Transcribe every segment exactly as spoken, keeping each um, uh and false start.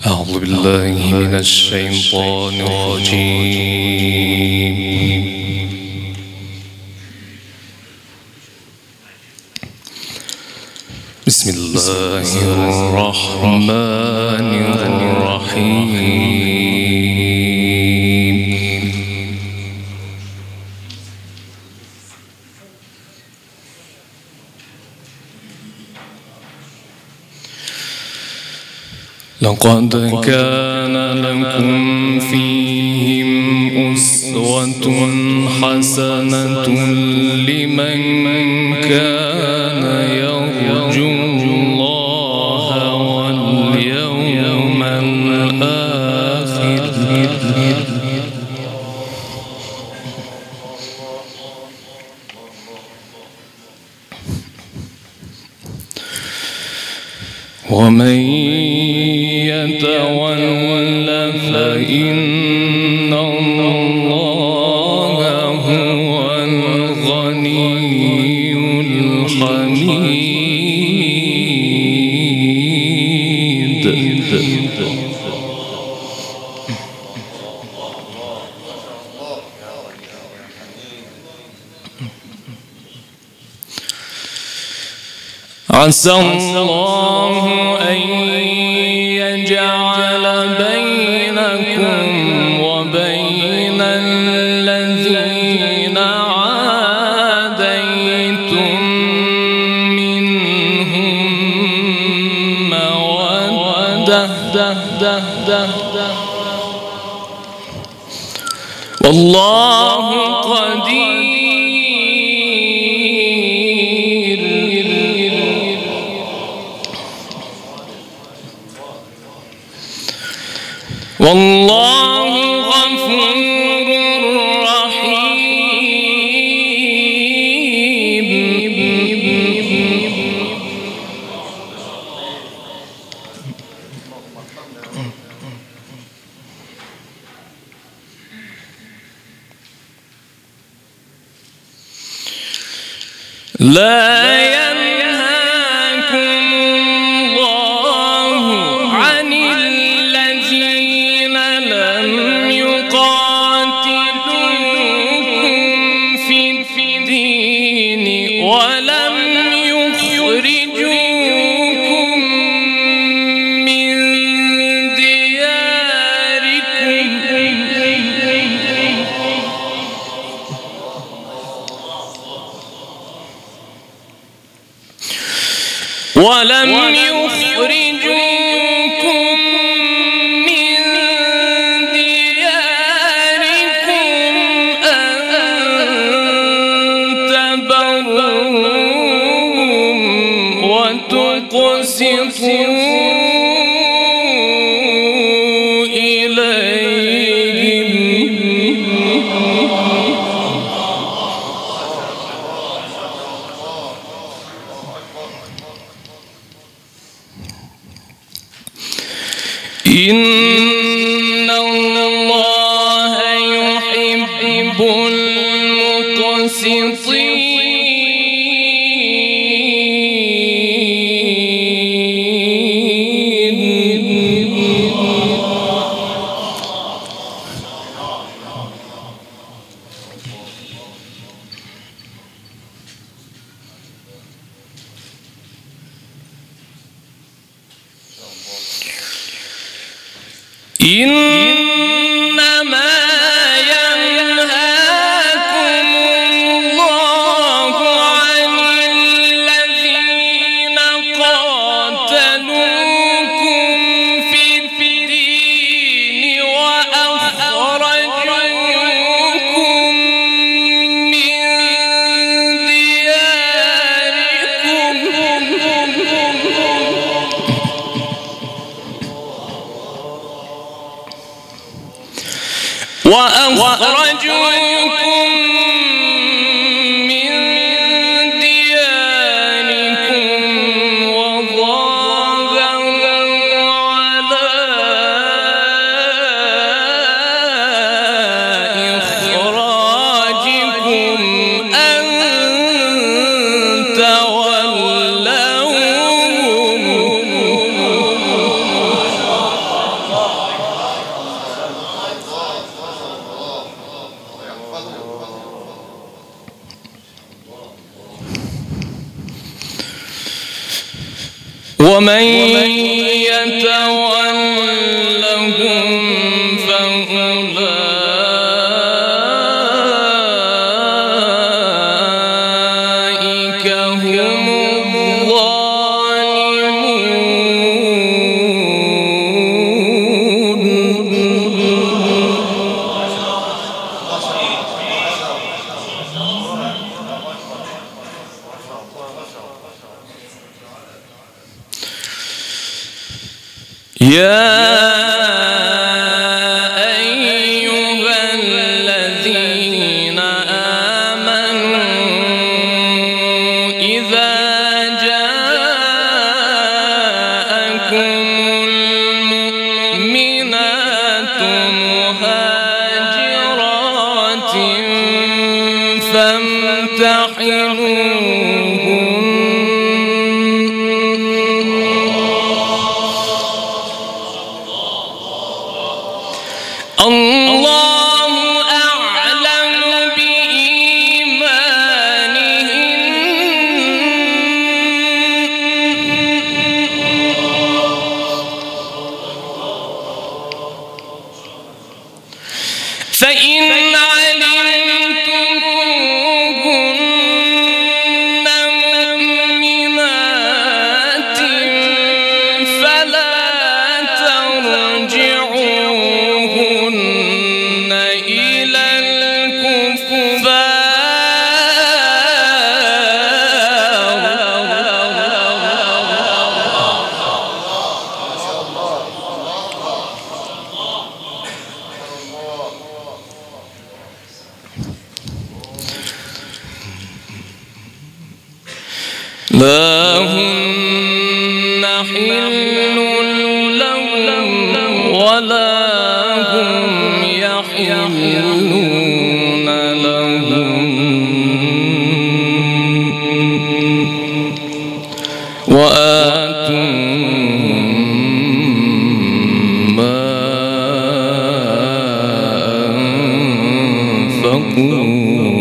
أعوذ بالله من الشيطان الرجيم. بسم الله الرحمن الرحيم. لقد كان لكم فيهم أسوة حسنة لمن كان يرجو الله واليوم الآخر ومن يتول فإن الله هو الغني الحميد. عسى الله أن يجعل بينكم وبين الذين عاديتم منهم مودة والله قدير. والله غفور رحيم. لا ولم يخرجوكم من دياركم ولم يخرجوكم من دياركم أن تبروهم وتقسطوا إن الله يحب المقسطين. إنما ينهاكم الله عن الذين قاتلوكم في الدين وأخرجوكم من دياركم وأخرجوكم من دياركم وظاهروا على إخراجكم أن تولوهم ومن يتولهم فأولئك هم الظالمون. يا أيها الذين آمنوا إذا جاءكم المؤمنات مهاجرات فامتحنوهن. الله أعلم بإيمانهن فإن علمتموهن مؤمنات فلا ترجعوهن إلى الكفار. لا هن حل لهم ولا هم يحلون لهم وآتوهم ما أنفقوا.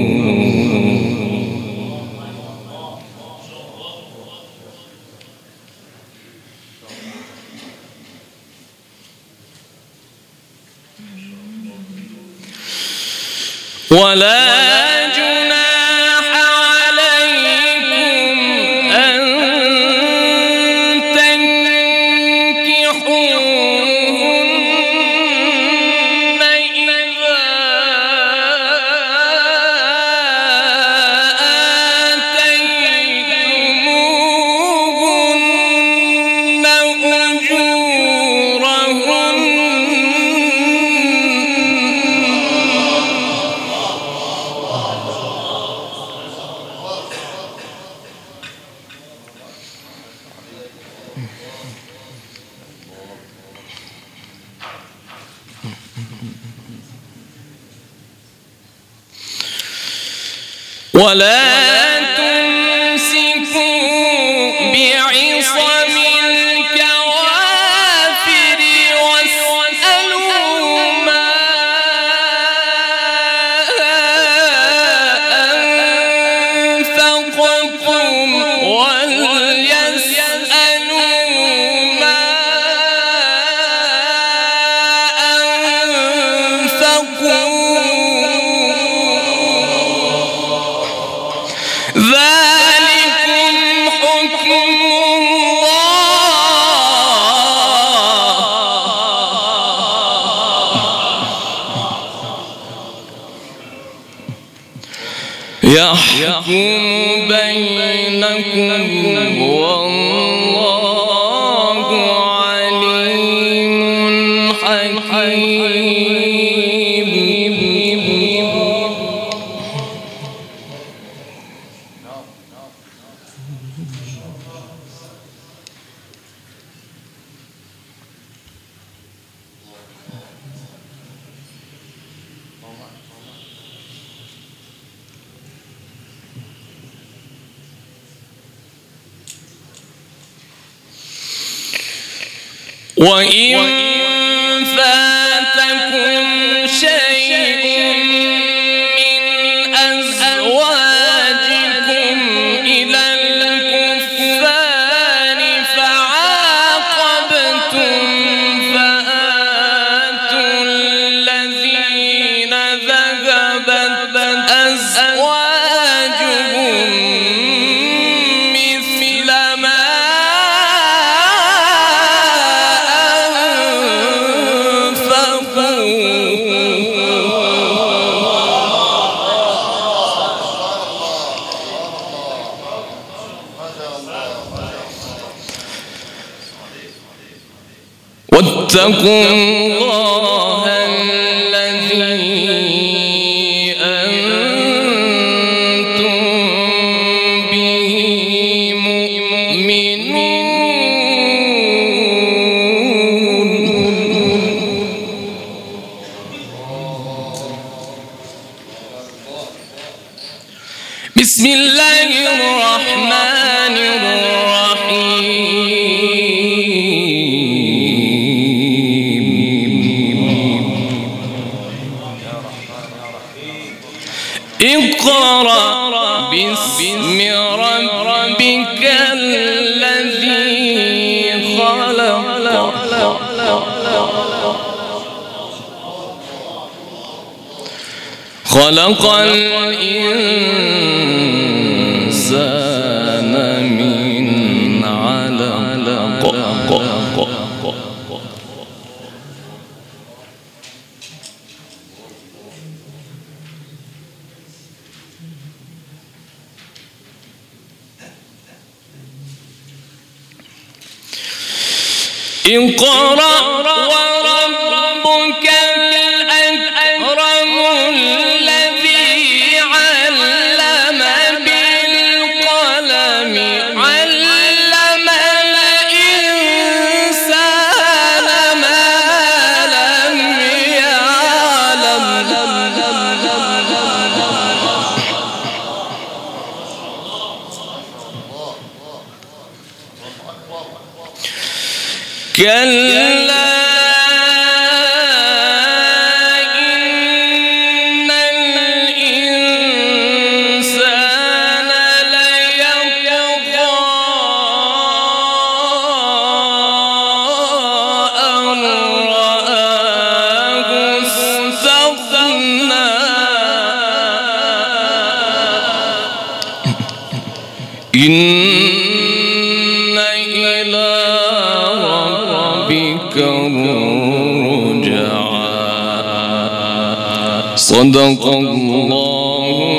ولا جناح عليكم أن تنكحوهن إذا آتيتموهن أجورهن. ولا تمسكوا بعصم الكوافر واسألوا ما أنفقتم وليسألوا ما أنفقوا. ذلكم حكم الله يحكم بينكم والله عليم حكيم. وإن فاتكم شيء من أزواجكم إلى الكفار فعليكم واتقوا الله الذي أنتم به مؤمنون. بسم الله الرحمن اقرأ باسم ربك الذي خلق خلق الإنسان من علق. اقرأ وربك الأكرم الذي علم بالقلم علم الإنسان ما لم يعلم. كلا إن الإنسان ليطغى أن رآه استغنى. إن إلى ربك الرجعى. صدق الله